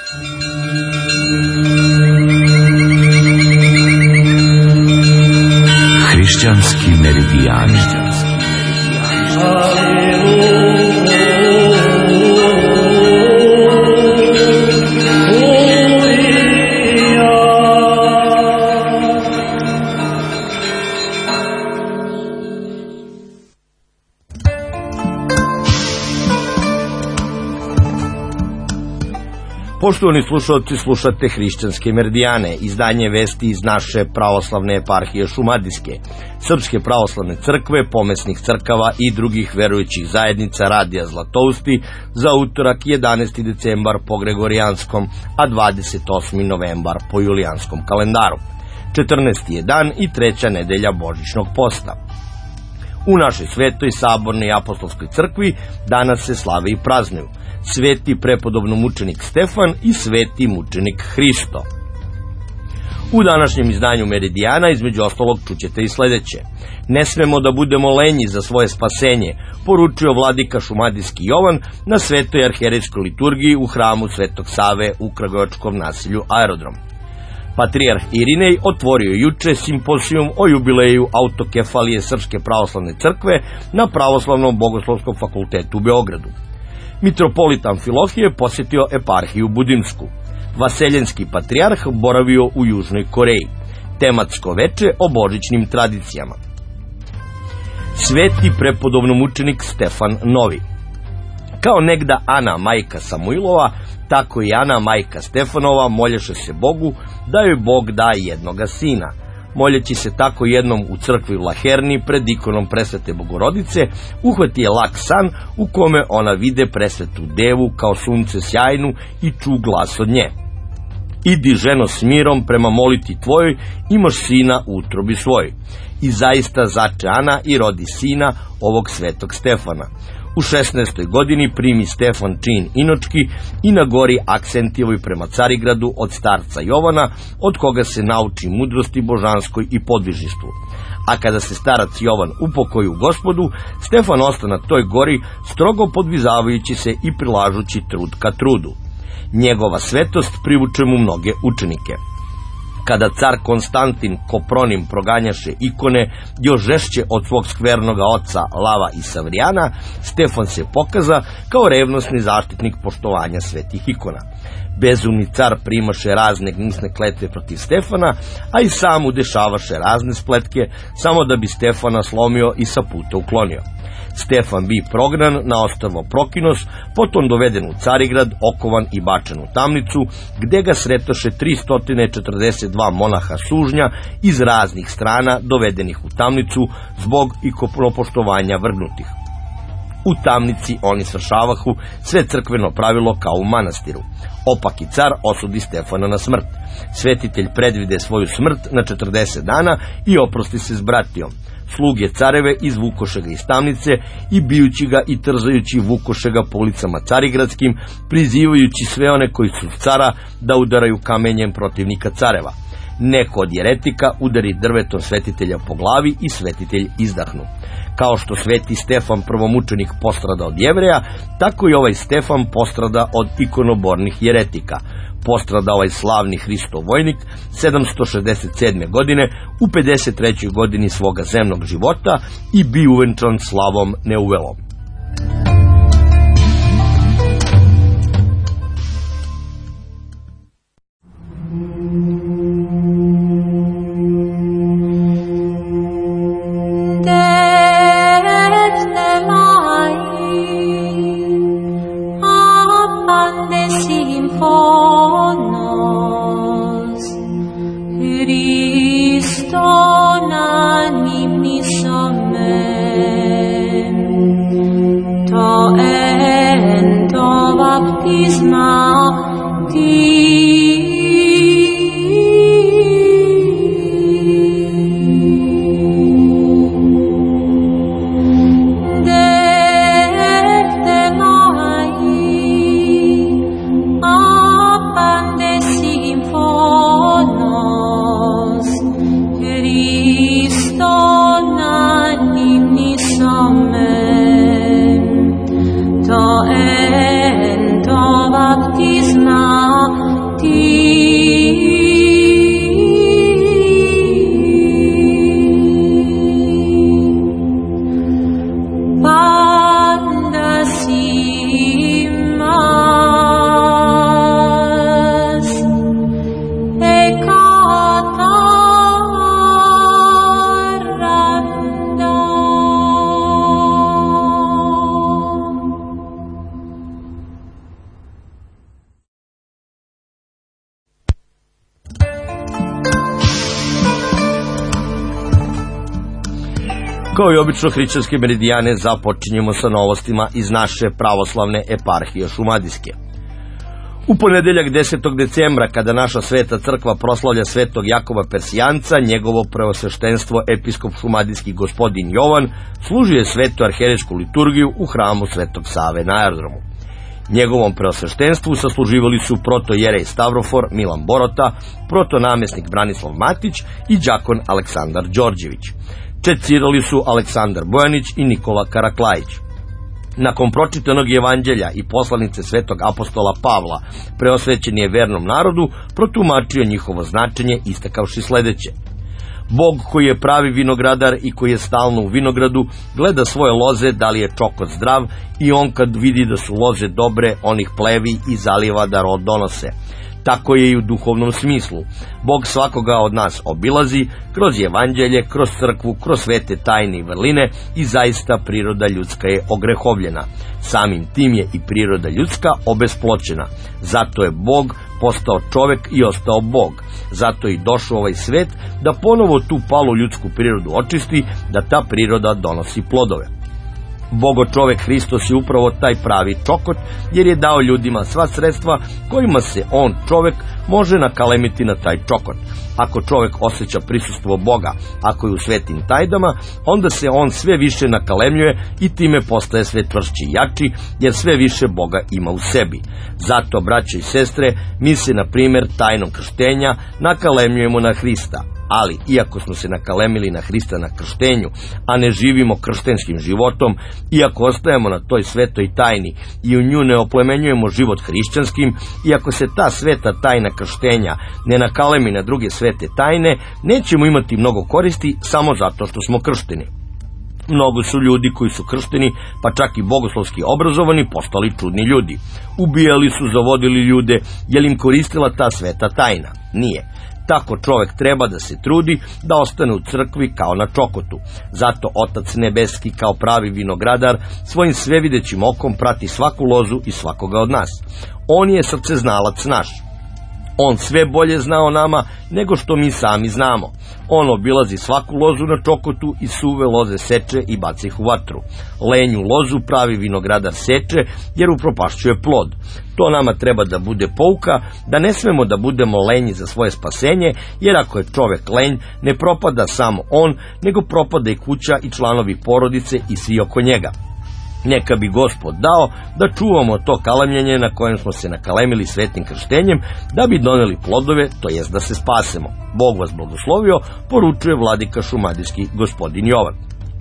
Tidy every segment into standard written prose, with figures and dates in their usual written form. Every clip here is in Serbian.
Hrišćanski meridijani. Poštovani slušalci, slušate Hrišćanske meridijane, izdanje vesti iz naše pravoslavne eparhije Šumadijske, Srpske pravoslavne crkve, pomesnih crkava i drugih verujućih zajednica Radija Zlatousti za utorak 11. decembar po Gregorijanskom, a 28. novembar po Julijanskom kalendaru. 14. je dan i treća nedelja Božićnog posta. U našoj svetoj, sabornoj i apostolskoj crkvi danas se slave i praznuju sveti prepodobno mučenik Stefan i sveti mučenik Hristo. U današnjem izdanju Meridijana između ostalog čućete i sledeće. Ne smemo da budemo lenji za svoje spasenje, poručio vladika šumadijski Jovan na svetoj arhijerejskoj liturgiji u hramu Svetog Save u kragujevačkom naselju Aerodrom. Patrijarh Irinej otvorio juče simpozijum o jubileju autokefalije Srpske pravoslavne crkve na Pravoslavnom bogoslovskom fakultetu u Beogradu. Mitropolit Amfilohije posjetio eparhiju Budinsku. Vaseljenski patrijarh boravio u Južnoj Koreji. Tematsko veče o božićnim tradicijama. Sveti prepodobnomučenik Stefan Novi. Kao negda Ana, majka Samuilova, tako i Ana, majka Stefanova, molješe se Bogu da joj Bog da jednoga sina. Moljeći se tako jednom u crkvi u Laherni pred ikonom Presvete Bogorodice, uhvati je lak san u kome ona vide presvetu devu kao sunce sjajnu i ču glas od nje. Idi, ženo, s mirom prema moliti tvojoj, imaš sina u utrobi svojoj. I zaista zače Ana i rodi sina, ovog svetog Stefana. U 16. godini primi Stefan čin inočki i na gori Aksentijevoj prema Carigradu od starca Jovana, od koga se nauči mudrosti božanskoj i podvižništvu. A kada se starac Jovan upokoji u Gospodu, Stefan osta na toj gori, strogo podvizavajući se i prilažući trud ka trudu. Njegova svetost privuče mu mnoge učenike. Kada car Konstantin Kopronim proganjaše ikone još žešće od svog skvernoga oca Lava i Savrijana, Stefan se pokaza kao revnosni zaštitnik poštovanja svetih ikona. Bezumni car primaše razne gnusne kletve protiv Stefana, a i sam udešavaše razne spletke, samo da bi Stefana slomio i sa puta uklonio. Stefan bi prognan na ostrvo Prokinos, potom doveden u Carigrad, okovan i bačen u tamnicu, gde ga sretoše 342 monaha sužnja iz raznih strana dovedenih u tamnicu zbog ikonopoštovanja vrgnutih. U tamnici oni svršavahu sve crkveno pravilo kao u manastiru. Opaki car osudi Stefana na smrt. Svetitelj predvide svoju smrt na 40 dana i oprosti se s bratijom. Sluge careve izvukoše ga iz tamnice i bijući ga i trzajući vukoše ga po ulicama carigradskim, prizivajući sve one koji su cara da udaraju kamenjem protivnika careva. Neko od jeretika udari drvetom svetitelja po glavi i svetitelj izdahnu. Kao što sveti Stefan prvomučenik postrada od Jevreja, tako i ovaj Stefan postrada od ikonobornih jeretika. Postrada ovaj slavni Hristov vojnik 767. godine u 53. godini svoga zemnog života i bi uvenčan slavom neuvelom. Baptisma Kao i obično hrišćanske meridijane započinjemo sa novostima iz naše pravoslavne eparhije Šumadijske. U ponedeljak 10. decembra, kada naša sveta crkva proslavlja svetog Jakova Persijanca, njegovo preosveštenstvo episkop šumadijski gospodin Jovan služio svetu arherejsku liturgiju u hramu Svetog Save na aerodromu. Njegovom preosveštenstvu sasluživali su protojerej Stavrofor Milan Borota, protonamjesnik Branislav Matić i đakon Aleksandar Đorđević. Čecirali su Aleksandar Bojanić i Nikola Karaklajić. Nakon pročitanog evanđelja i poslanice svetog apostola Pavla, preosvećen je vernom narodu, protumačio njihovo značenje istakavši sledeće: Bog koji je pravi vinogradar i koji je stalno u vinogradu, gleda svoje loze da li je čokot zdrav i on kad vidi da su loze dobre, on ih plevi i zaliva da rod donose. Tako je i u duhovnom smislu. Bog svakoga od nas obilazi kroz evanđelje, kroz crkvu, kroz svete tajne i vrline i zaista priroda ljudska je ogrehovljena. Samim tim je i priroda ljudska obespločena. Zato je Bog postao čovek i ostao Bog. Zato je i došao ovaj svet da ponovo tu palu ljudsku prirodu očisti, da ta priroda donosi plodove. Bogo čovek Hristos je upravo taj pravi čokot, jer je dao ljudima sva sredstva kojima se on, čovek, može nakalemiti na taj čokot. Ako čovek osjeća prisustvo Boga, ako je u svetim tajdama, onda se on sve više nakalemljuje i time postaje sve tvršći i jači, jer sve više Boga ima u sebi. Zato, braće i sestre, mi se, na primjer, tajnom krštenja nakalemljujemo na Hrista. Ali, iako smo se nakalemili na Hrista na krštenju, a ne živimo krštenskim životom, iako ostajemo na toj svetoj tajni i u nju ne oplemenjujemo život hrišćanskim, iako se ta sveta tajna krštenja ne nakalemi na druge svete tajne, nećemo imati mnogo koristi samo zato što smo kršteni. Mnogo su ljudi koji su kršteni, pa čak i bogoslovski obrazovani, postali čudni ljudi. Ubijali su, zavodili ljude, je li im koristila ta sveta tajna? Nije. Tako čovek treba da se trudi da ostane u crkvi kao na čokotu. Zato Otac Nebeski kao pravi vinogradar svojim svevidećim okom prati svaku lozu i svakoga od nas. On je srceznalac naš. On sve bolje zna o nama nego što mi sami znamo. On obilazi svaku lozu na čokotu i suve loze seče i baca ih u vatru. Lenju lozu pravi vinogradar seče jer upropašćuje plod. To nama treba da bude pouka, da ne smemo da budemo lenji za svoje spasenje, jer ako je čovek lenj, ne propada samo on, nego propada i kuća i članovi porodice i svi oko njega. Neka bi Gospod dao da čuvamo to kalemljenje na kojem smo se nakalemili svetim krštenjem, da bi doneli plodove, to jest da se spasemo. Bog vas blagoslovio, poručuje vladika šumadijski gospodin Jovan.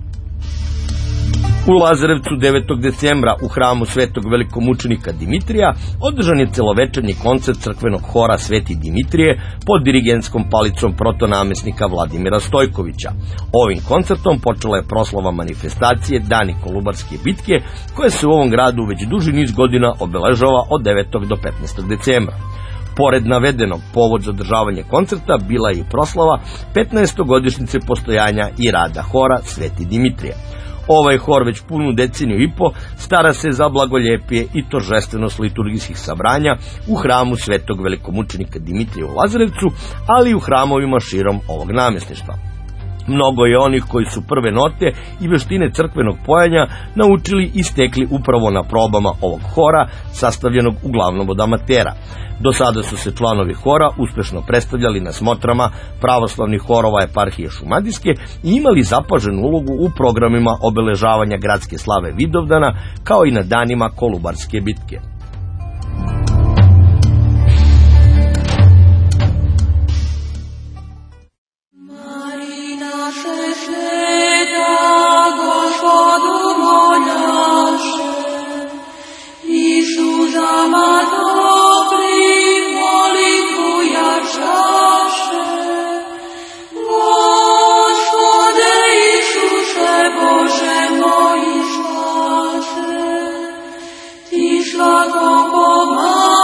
U Lazarevcu 9. decembra u hramu svetog velikomučenika Dimitrija održan je celovečernji koncert crkvenog hora Sveti Dimitrije pod dirigentskom palicom protonamjesnika Vladimira Stojkovića. Ovim koncertom počela je proslava manifestacije Dani Kolubarske bitke, koja se u ovom gradu već duži niz godina obeležava od 9. do 15. decembra. Pored navedenog, povod za održavanje koncerta bila je i proslava 15. godišnjice postojanja i rada hora Sveti Dimitrije. Ovaj hor već punu deceniju i po stara se za blagoljepije i торжественост liturgijskih sabranja u hramu svetog velikomučenika Dimitrija u Lazarevcu, ali i u hramovima širom ovog namjesništva. Mnogo je onih koji su prve note i veštine crkvenog pojanja naučili i stekli upravo na probama ovog hora, sastavljenog uglavnom od amatera. Do sada su se članovi hora uspešno predstavljali na smotrama pravoslavnih horova eparhije Šumadijske i imali zapaženu ulogu u programima obeležavanja gradske slave Vidovdana, kao i na danima Kolubarske bitke. Ti svako pomagaj.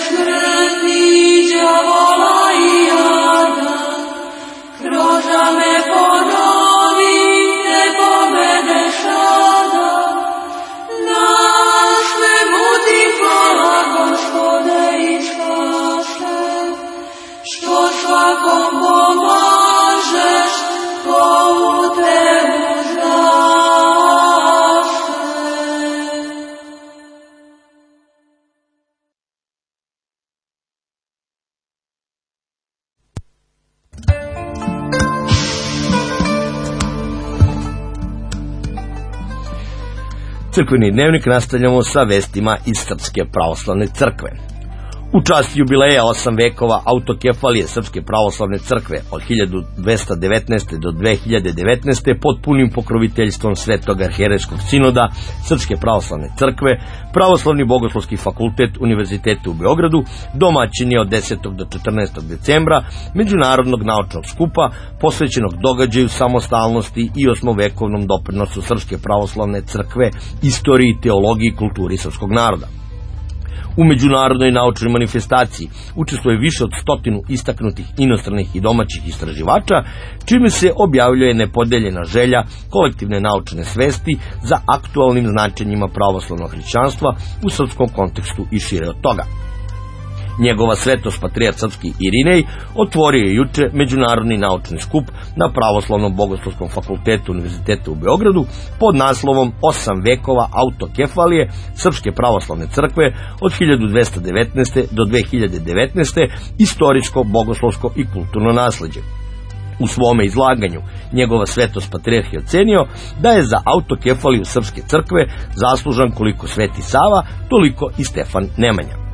Crkveni dnevnik nastavljamo sa vestima iz Srpske pravoslavne crkve. U čast jubileja 8 vekova autokefalije Srpske pravoslavne crkve od 1219. do 2019. pod punim pokroviteljstvom Svetog arhijerejskog sinoda Srpske pravoslavne crkve, Pravoslavni bogoslovski fakultet Univerziteta u Beogradu domaćin je od 10. do 14. decembra međunarodnog naučnog skupa posvećenog događaju samostalnosti i osmovekovnom doprinosu Srpske pravoslavne crkve, istoriji, teologiji i kulturi srpskog naroda. U međunarodnoj naučnoj manifestaciji učestvuje više od 100 istaknutih inostranih i domaćih istraživača, čime se objavljuje nepodeljena želja kolektivne naučne svesti za aktualnim značenjima pravoslavnog hrišćanstva u srpskom kontekstu i šire od toga. Njegova svetost patrijarh srpski Irinej otvorio je juče međunarodni naučni skup na Pravoslavnom bogoslovskom fakultetu Univerziteta u Beogradu pod naslovom 8 vekova autokefalije Srpske pravoslavne crkve od 1219. do 2019. istorijsko, bogoslovsko i kulturno nasleđe. U svome izlaganju njegova svetost patrijarh je ocenio da je za autokefaliju Srpske crkve zaslužan koliko Sveti Sava, toliko i Stefan Nemanja.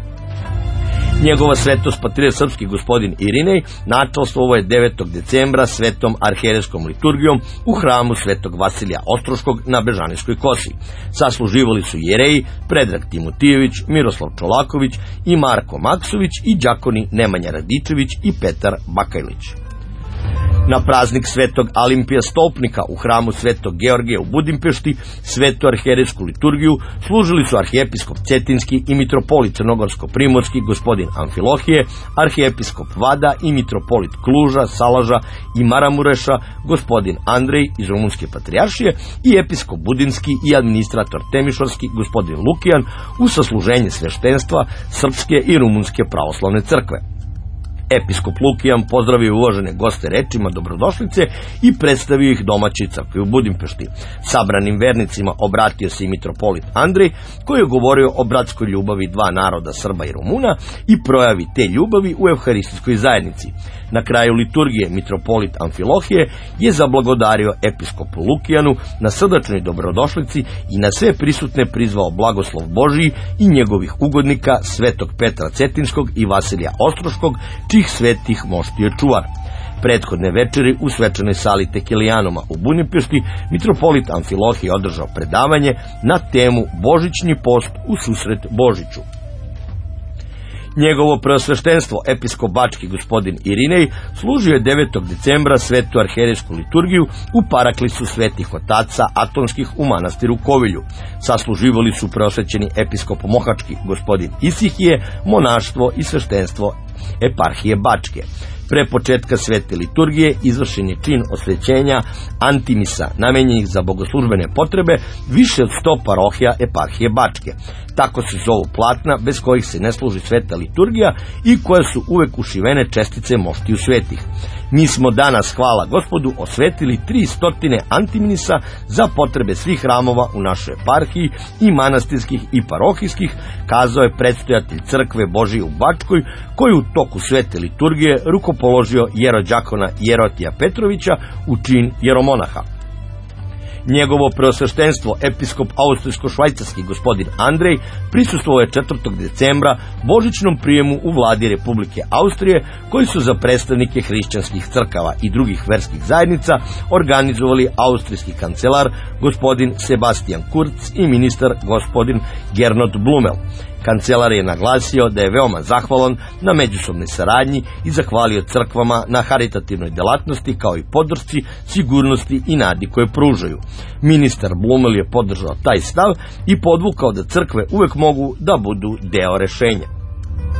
Njegova svetost patrijarh srpski gospodin Irinej načelstvovao je 9. decembra svetom arhijerejskom liturgijom u hramu Svetog Vasilija Ostroškog na Bežanijskoj kosi. Sasluživali su jereji Predrag Timotijević, Miroslav Čolaković i Marko Maksović i đakoni Nemanja Radičević i Petar Bakajlić. Na praznik Svetog Alimpija Stolpnika u hramu Svetog Georgija u Budimpešti svetu arhijerejsku liturgiju služili su arhijepiskop Cetinski i mitropolit Crnogorsko-primorski gospodin Amfilohije, arhijepiskop Vada i mitropolit Kluža, Salaža i Maramureša gospodin Andrej iz Rumunske patrijaršije i episkop Budinski i administrator Temišvarski gospodin Lukijan u sasluženje sveštenstva Srpske i Rumunske pravoslavne crkve. Episkop Lukijan pozdravio uvažene goste rečima dobrodošlice i predstavio ih domaćoj crkvi u Budimpešti. Sabranim vernicima obratio se i mitropolit Andrej, koji je govorio o bratskoj ljubavi dva naroda, Srba i Rumuna, i projavi te ljubavi u evharistijskoj zajednici. Na kraju liturgije mitropolit Amfilohije je zablagodario episkopu Lukijanu na srdačnoj dobrodošlici i na sve prisutne prizvao blagoslov Božiji i njegovih ugodnika Svetog Petra Cetinskog i Vasilija Ostroškog, čih svetih moštio čuvar. Prethodne večeri u svečanoj sali Tekelijanuma u Budimpešti mitropolit Amfilohije održao predavanje na temu Božićni post u susret Božiću. Njegovo preosveštenstvo, episkop bački gospodin Irinej, služio je 9. decembra svetu arhijerejsku liturgiju u paraklisu svetih otaca atonskih u manastiru Kovilju. Sasluživali su preosvećeni episkop mohački gospodin Isihije, monaštvo i sveštenstvo eparhije Bačke. Pre početka svete liturgije izvršen je čin osvećenja antimisa namenjenih za bogoslužbene potrebe više od 100 parohija eparhije Bačke. Tako se zovu platna bez kojih se ne služi sveta liturgija i koje su uvek ušivene čestice moštiju svetih. Mi smo danas, hvala Gospodu, osvetili 300 antimisa za potrebe svih hramova u našoj eparhiji i manastirskih i parohijskih, kazao je predstojatelj crkve Božije u Bačkoj, koji u toku svete liturgije rukopoložio jerođakona Jerotija Petrovića u čin jeromonaha. Njegovo preosveštenstvo, episkop austrijsko-švajcarski gospodin Andrej, prisustvovao je 4. decembra božićnom prijemu u vladi Republike Austrije, koji su za predstavnike hrišćanskih crkava i drugih verskih zajednica organizovali austrijski kancelar gospodin Sebastian Kurz i ministar gospodin Gernot Blumel. Kancelar je naglasio da je veoma zahvalan na međusobnoj saradnji i zahvalio crkvama na haritativnoj delatnosti kao i podršci, sigurnosti i nadi koje pružaju. Ministar Blumel je podržao taj stav i podvukao da crkve uvek mogu da budu deo rešenja.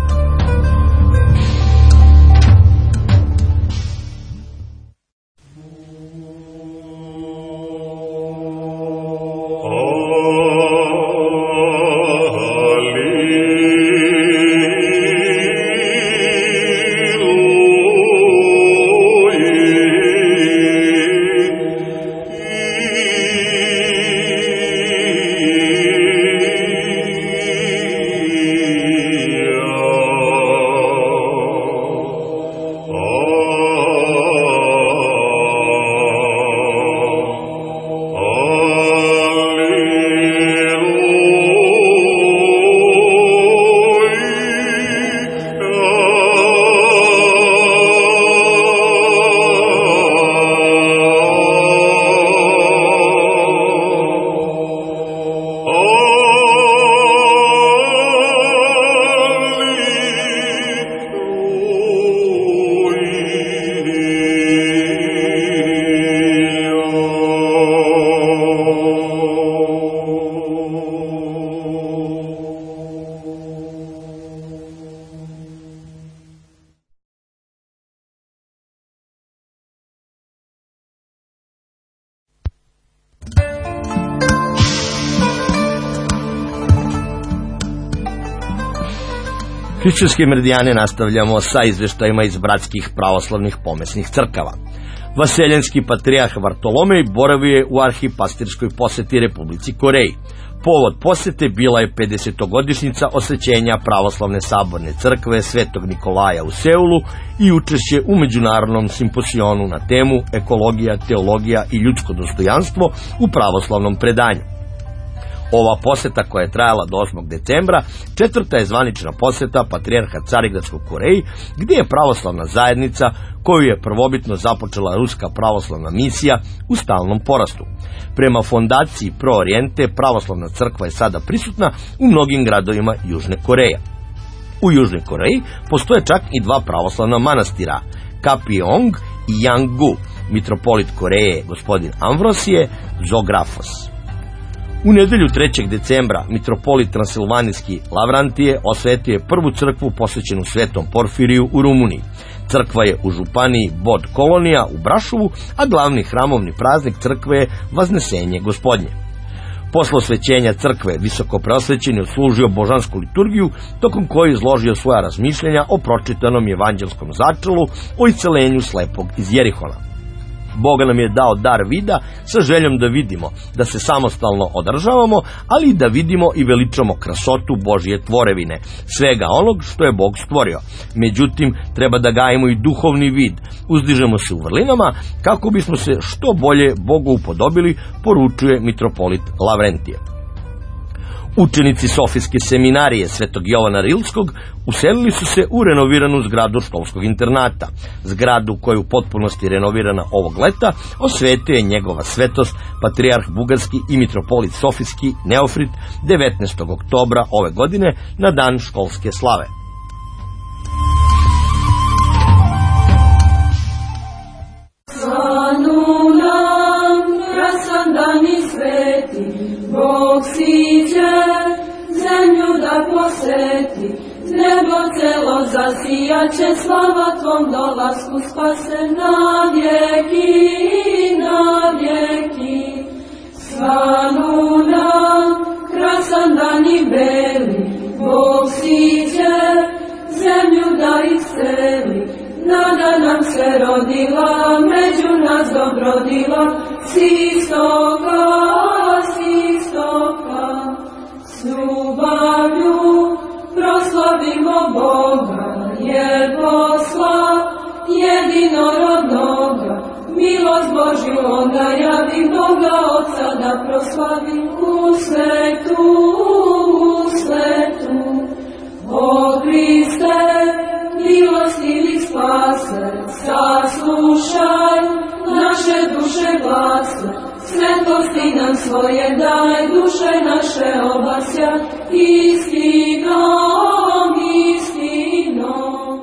Hrišćanske meridijane nastavljamo sa izveštajima iz bratskih pravoslavnih pomesnih crkava. Vaseljenski patrijarh Vartolomej boravio je u arhipastirskoj poseti Republici Koreji. Povod posete bila je 50-godišnjica osvećenja pravoslavne saborne crkve Svetog Nikolaja u Seulu i učešće u međunarodnom simposionu na temu Ekologija, teologija i ljudsko dostojanstvo u pravoslavnom predanju. Ova poseta, koja je trajala do 8. decembra, četvrta je zvanična poseta patrijarha Carigradskog Koreji, gdje je pravoslavna zajednica, koju je prvobitno započela ruska pravoslavna misija, u stalnom porastu. Prema fondaciji Pro Oriente, pravoslavna crkva je sada prisutna u mnogim gradovima Južne Koreje. U Južnoj Koreji postoje čak i dva pravoslavna manastira, Kapyeong i Yanggu. Mitropolit Koreje, gospodin Amvrosije Zografos. U nedelju 3. decembra mitropolit Transilvanijski Lavrantije osvetio je prvu crkvu posvećenu Svetom Porfiriju u Rumuniji. Crkva je u županiji Bod Kolonija u Brašovu, a glavni hramovni praznik crkve je Vaznesenje Gospodnje. Posle osvećenja crkve visoko preosvećen je odslužio božansku liturgiju, tokom koje je izložio svoja razmišljenja o pročitanom evanđelskom začelu o iscelenju slepog iz Jerihona. Boga nam je dao dar vida sa željom da vidimo, da se samostalno održavamo, ali i da vidimo i veličamo krasotu Božje tvorevine, svega onog što je Bog stvorio. Međutim, treba da gajimo i duhovni vid, uzdižemo se u vrlinama kako bismo se što bolje Bogu upodobili, poručuje mitropolit Lavrentije. Učenici Sofijske seminarije Svetog Jovana Rilskog uselili su se u renoviranu zgradu školskog internata. Zgradu koja je u potpunosti renovirana ovog leta osvetio je njegova svetost patrijarh bugarski i mitropolit Sofijski Neofrit 19. oktobra ove godine na dan školske slave. Bog siđe, zemlju da poseti, nebo celo zasijaće, slava tvom dolasku spase na vjeki, na vjeki. Svanu nam, krasan dan i beli, Bog siđe, zemlju da isceli, nada nam se rodila, među nas dobrodila, s istoka, s ljubavlju proslavimo Boga, jer posla jedinorodnoga, milost Božju onda javi, Boga Otca da proslavi u svetu, u svetu. O Hriste, milostivi spase, saslušaj naše duše glase, svetosti nam svoje daj, duše naše obasja, istinom, istinom.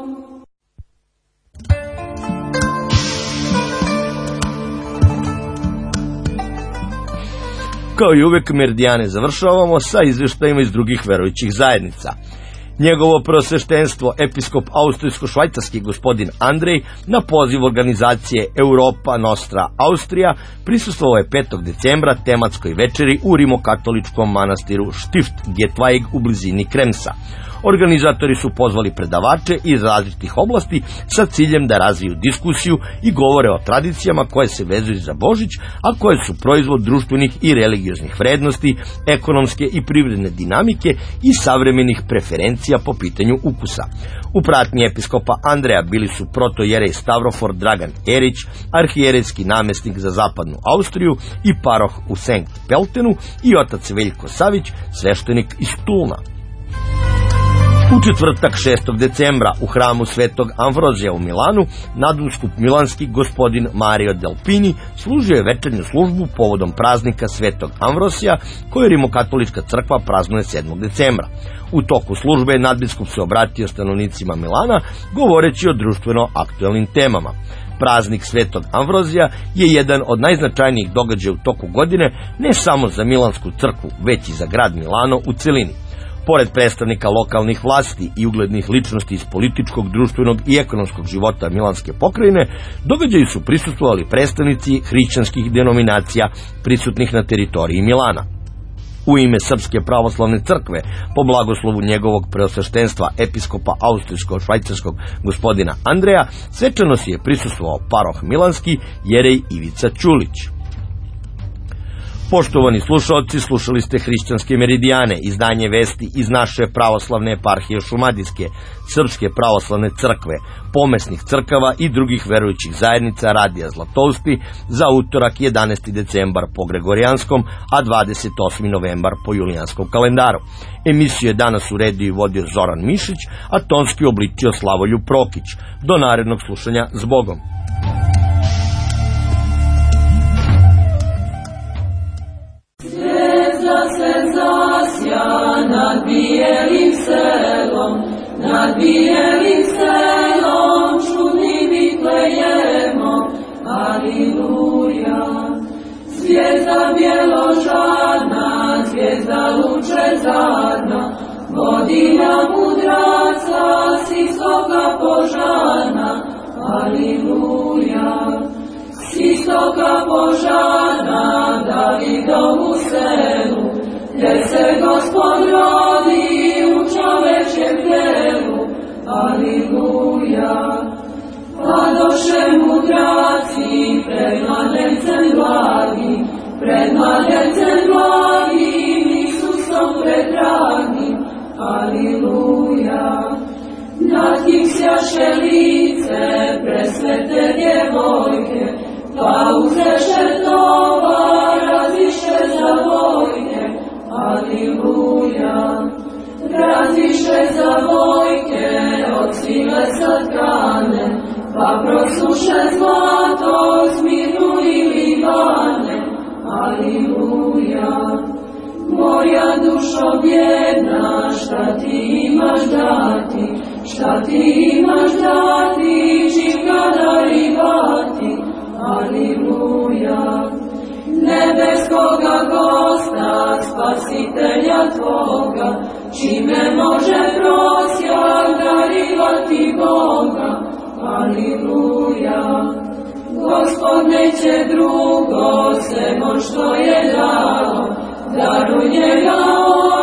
Kao i uvek, meridijane završavamo sa izvještajima iz drugih verujućih zajednica. Njegovo preosveštenstvo, episkop austrijsko-švajcarski gospodin Andrej, na poziv organizacije Europa Nostra Austrija, prisustvovao je 5. decembra tematskoj večeri u rimokatoličkom manastiru Stift Getweig u blizini Kremsa. Organizatori su pozvali predavače iz različitih oblasti sa ciljem da razviju diskusiju i govore o tradicijama koje se vezuju za Božić, a koje su proizvod društvenih i religioznih vrednosti, ekonomske i privredne dinamike i savremenih preferencija po pitanju ukusa. U pratnji episkopa Andreja bili su protojerej Stavrofor Dragan Erić, arhijerejski namjesnik za zapadnu Austriju i paroh u Sankt Peltenu, i otac Veljko Savić, sveštenik iz Tulna. U četvrtak 6. decembra u hramu Svetog Amvrozija u Milanu nadbiskup milanski gospodin Mario Delpini služio je večernju službu povodom praznika Svetog Amvrosija koju rimokatolička crkva praznuje 7. decembra. U toku službe nadbiskup se obratio stanovnicima Milana govoreći o društveno aktuelnim temama. Praznik Svetog Amvrozija je jedan od najznačajnijih događaja u toku godine, ne samo za Milansku crkvu, već i za grad Milano u celini. Pored predstavnika lokalnih vlasti i uglednih ličnosti iz političkog, društvenog i ekonomskog života Milanske pokrajine, događaju su prisustvovali predstavnici hrišćanskih denominacija prisutnih na teritoriji Milana. U ime Srpske pravoslavne crkve, po blagoslovu njegovog preosveštenstva episkopa austrijsko-švajcarskog gospodina Andreja, svečanosti je prisustvovao paroh milanski jerej Ivica Ćulić. Poštovani slušaoci, slušali ste Hrišćanske meridijane, izdanje vesti iz naše pravoslavne eparhije Šumadijske, Srpske pravoslavne crkve, pomesnih crkava i drugih verujućih zajednica Radija Zlatousti za utorak 11. decembar po Gregorijanskom, a 28. novembar po Julijanskom kalendaru. Emisiju je danas uredio i vodio Zoran Mišić, a tonski obličio Slavoljub Prokić. Do narednog slušanja, s Bogom! Nad bijelim selom, čudnim Vitlejemom, aliluja. Zvijezda bjeložadna, zvijezda lučezarna, vodilja mudraca, s istoka požarna, aliluja. S istoka požarna, Davidovu selu, gdje se Gospod rodi u čovečjem telu, aliluja. Padoše mudraci pred mladencem blagim, Isusom predragim, aliluja. Nad kim sjaše lice presvete djevojke, pa uzeše tovar, raziše za vojke, aliluja. Raziše za vojke od sile satkane, pa prosuše zlato, Smirnu i Libane, aliluja. Moja dušo bjedna, šta ti imaš dati, čim ga darivati, aliluja. Nebeskoga gosta, spasitelja tvoga, čime može prosjak darivati Boga, aliluja. Gospod neće drugo, sem on što je dao, daruj njega